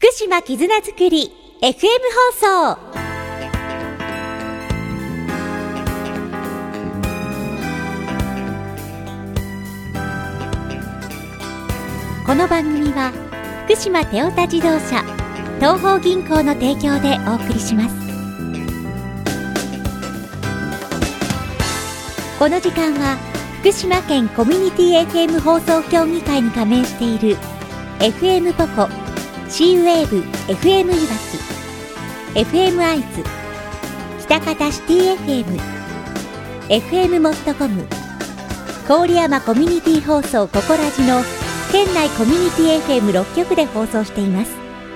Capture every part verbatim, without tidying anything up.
福島絆づくり エフエム 放送。この番組は福島テオタ自動車東邦銀行の提供でお送りします。この時間は福島県コミュニティ エフエム 放送協議会に加盟している エフエム ポコ、シーウェーブ エフエム いわき、エフエム 会津、北方シティ エフエム、エフエム モットコム、郡山コミュニティ放送ココラジの県内コミュニティ エフエムろっ 局で放送しています。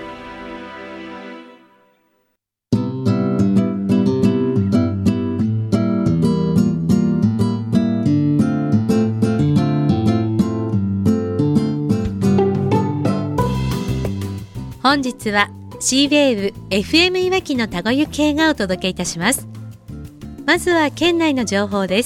本日は シーウェーブ エフエム いわきの田子行系がお届けいたします。まずは県内の情報です。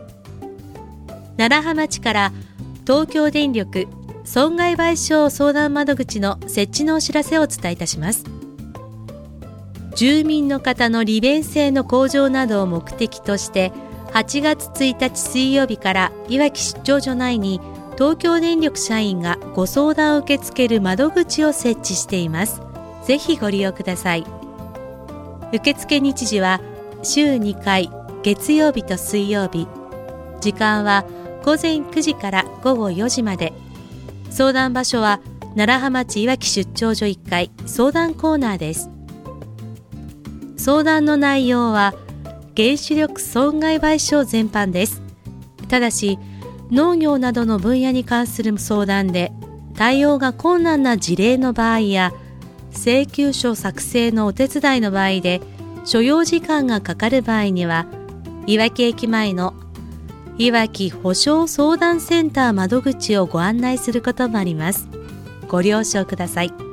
楢葉町から東京電力損害賠償相談窓口の設置のお知らせをお伝えいたします。住民の方の利便性の向上などを目的としてはちがつついたち水曜日からいわき出張所内に東京電力社員がご相談を受け付ける窓口を設置しています。ぜひご利用ください。受付日時は週にかい、月曜日と水曜日。時間はごぜんくじからごごよじまで。相談場所は楢葉町いわき出張所いっかい相談コーナーです。相談の内容は原子力損害賠償全般です。ただし農業などの分野に関する相談で対応が困難な事例の場合や請求書作成のお手伝いの場合で所要時間がかかる場合にはいわき駅前のいわき保証相談センター窓口をご案内することもあります。ご了承ください。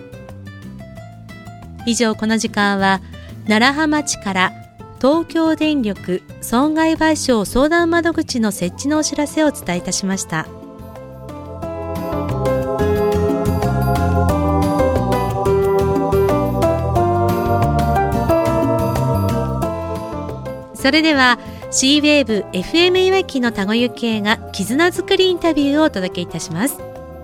以上、この時間は楢葉町から東京電力損害賠償相談窓口の設置のお知らせをお伝えいたしました。それでは シーウェーブ エフエム いわきの田子行系が絆づくりインタビューをお届けいたします。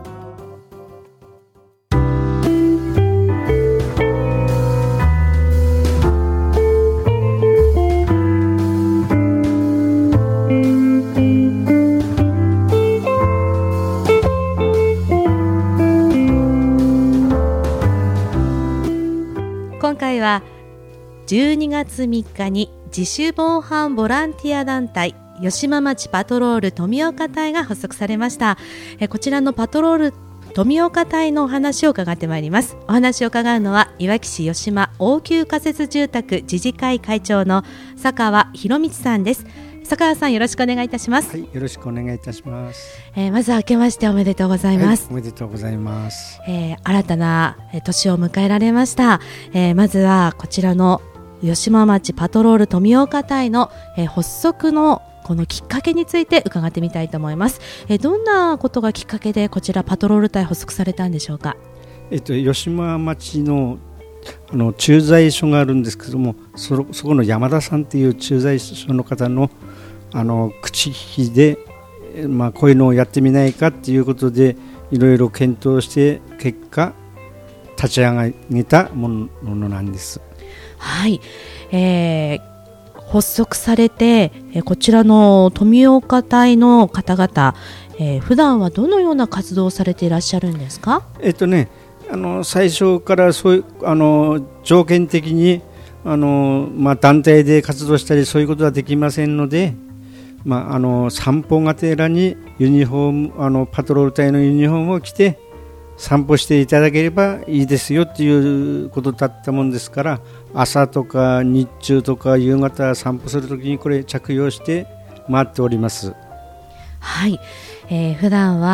今回はじゅうにがつみっかに自主防犯ボランティア団体吉間町パトロール富岡隊が発足されました。えこちらのパトロール富岡隊のお話を伺ってまいります。お話を伺うのはいわき市吉間応急仮設住宅自治会会長の坂川博光さんです。坂川さん、よろしくお願いいたします。 はい、よろしくお願いいたします。 えー、まずは明けましておめでとうございます。 はい、おめでとうございます。 えー、新たな年を迎えられました。えー、まずはこちらの吉間町パトロール富岡隊の、えー、発足のこのきっかけについて伺ってみたいと思います。えー、どんなことがきっかけでこちらパトロール隊発足されたんでしょうか。 えっと、吉間町のあの駐在所があるんですけども、そ, そこの山田さんっていう駐在所の方のあの口利きで、まあ、こういうのをやってみないかっていうことでいろいろ検討して結果立ち上げたものなんです。 はい、えー、発足されて、えー、こちらの富岡隊の方々、えー、普段はどのような活動をされていらっしゃるんですか。 えっとねあの最初からそういうあの条件的にあの、まあ、団体で活動したりそういうことはできませんので、まあ、あの散歩がてらにユニフォームあのパトロール隊のユニフォームを着て散歩していただければいいですよっていうことだったもんですから、朝とか日中とか夕方散歩するときにこれ着用して回っております。 はい、えー、普段は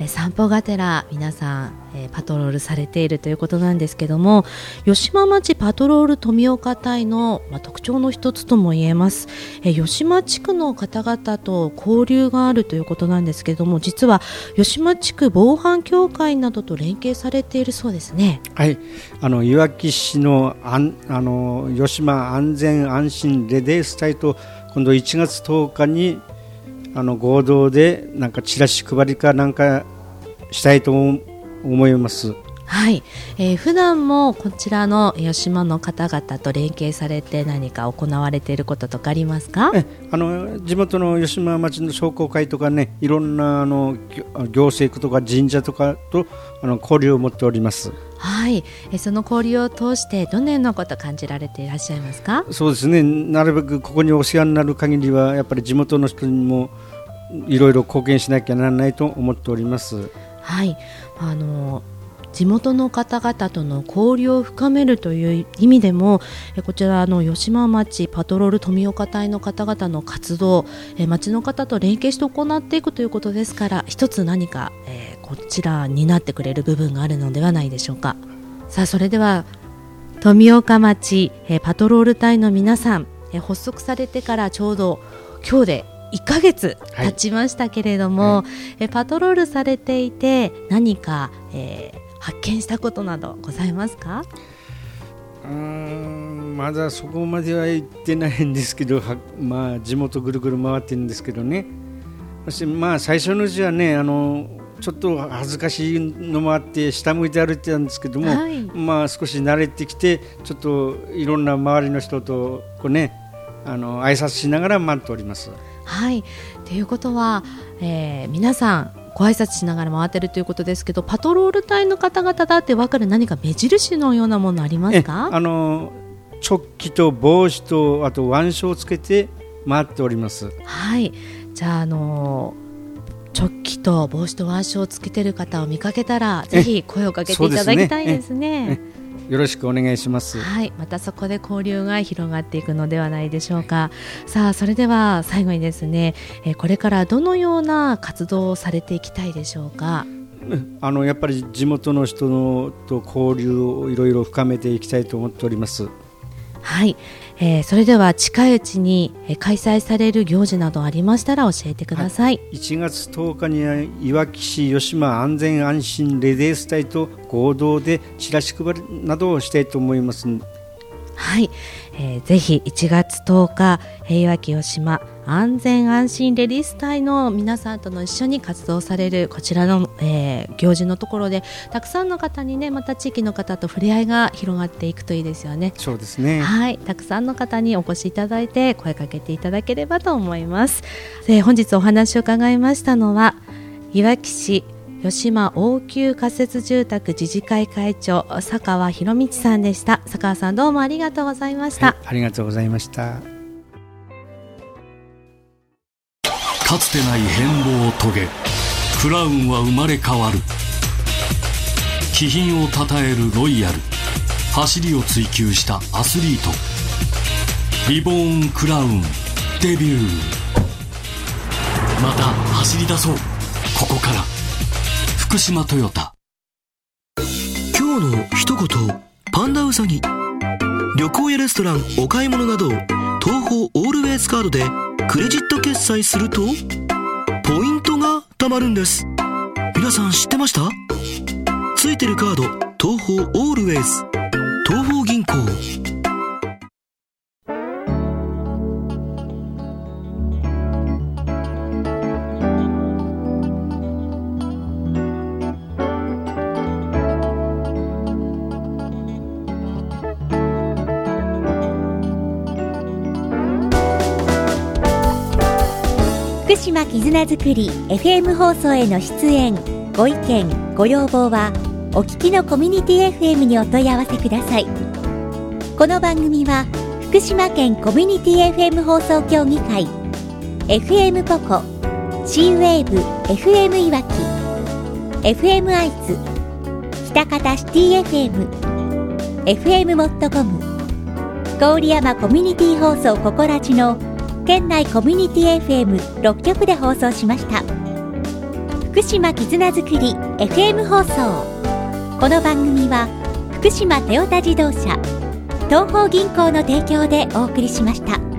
え散歩がてら皆さん、えー、パトロールされているということなんですけども、吉間町パトロール富岡隊の、まあ、特徴の一つとも言えます、えー、吉間地区の方々と交流があるということなんですけども、実は吉間地区防犯協会などと連携されているそうですね。 はい、あのいわき市のあんあの吉間安全安心レディース隊と今度いちがつとおかにあの合同でなんかチラシ配りかなんかしたいと思います。 はい、えー、普段もこちらの吉間の方々と連携されて何か行われていることとかありますか？ えあの地元の吉間町の商工会とかね、いろんなあの行政区とか神社とかとあの交流を持っております。 はい、えその交流を通してどのようなことを感じられていらっしゃいますか？ そうですね、なるべくここにお世話になる限りはやっぱり地元の人にもいろいろ貢献しなきゃならないと思っております。 はい、あの地元の方々との交流を深めるという意味でも、えこちらの吉間町パトロール富岡隊の方々の活動、え町の方と連携して行っていくということですから、一つ何か、えー、こちらになってくれる部分があるのではないでしょうか。さあ、それでは富岡町、えパトロール隊の皆さん、え発足されてからちょうど今日でいっかげつ経ちましたけれども、はい、えパトロールされていて何か、えー、発見したことなどございますか？ うーんまだそこまでは行ってないんですけど、は、まあ、地元ぐるぐる回ってるんですけどね。そして、まあ、最初のうちはね、あのちょっと恥ずかしいのもあって下向いて歩いてたんですけども、はい、まあ、少し慣れてきてちょっといろんな周りの人とこう、ね、あの挨拶しながら回っております。 はい、ということは、えー、皆さんご挨拶しながら回っているということですけど、パトロール隊の方々だって分かる何か目印のようなものありますか？ えあのチョッキと帽子とあと腕章をつけて回っております。 はい、じゃあ、あのチョッキと帽子と腕章をつけている方を見かけたらぜひ声をかけていただきたいですね。 よろしくお願いします。 はい、またそこで交流が広がっていくのではないでしょうか。さあ、それでは最後にですね、えこれからどのような活動をされていきたいでしょうか？ あのやっぱり地元の人のと交流をいろいろ深めていきたいと思っております。 はい、えー、それでは近いうちに開催される行事などありましたら教えてください。 はい、いちがつとおかにはいわき市吉間安全安心レディース隊と合同でチラシ配りなどをしたいと思います。 はい、えー、ぜひいちがつとおかいわき吉間安全安心レディース隊の皆さんとの一緒に活動されるこちらの、えー、行事のところでたくさんの方にね、また地域の方と触れ合いが広がっていくといいですよね。 そうですね。 はい、たくさんの方にお越しいただいて声かけていただければと思います。えー、本日お話を伺いましたのはいわき市吉間応急仮設住宅自治会会長佐川博道さんでした。佐川さん、どうもありがとうございました。 はい、ありがとうございました。 かつてない変貌を遂げクラウンは生まれ変わる。気品をたたえるロイヤル、走りを追求したアスリート、リボーンクラウンデビュー。また走り出そう、ここから福島トヨタ。 今日の一言、パンダウサギ。旅行やレストラン、お買い物など東宝オールウェイズカードでクレジット決済するとポイントが貯まるんです。皆さん知ってました？ついてるカード東宝オールウェイズ、東宝銀行。 福島絆づくり エフエム 放送への出演ご意見ご要望はお聞きのコミュニティ エフエム にお問い合わせください。この番組は福島県コミュニティ エフエム 放送協議会 エフエム ポコ C ウェーブ エフエム いわき エフエム 愛知喜多方シティ エフエム エフエム モットコム郡山コミュニティ放送ココラジの県内コミュニティ エフエムろっ 局で放送しました。 福島絆づくり エフエム 放送。この番組は福島トヨタ自動車、東邦銀行の提供でお送りしました。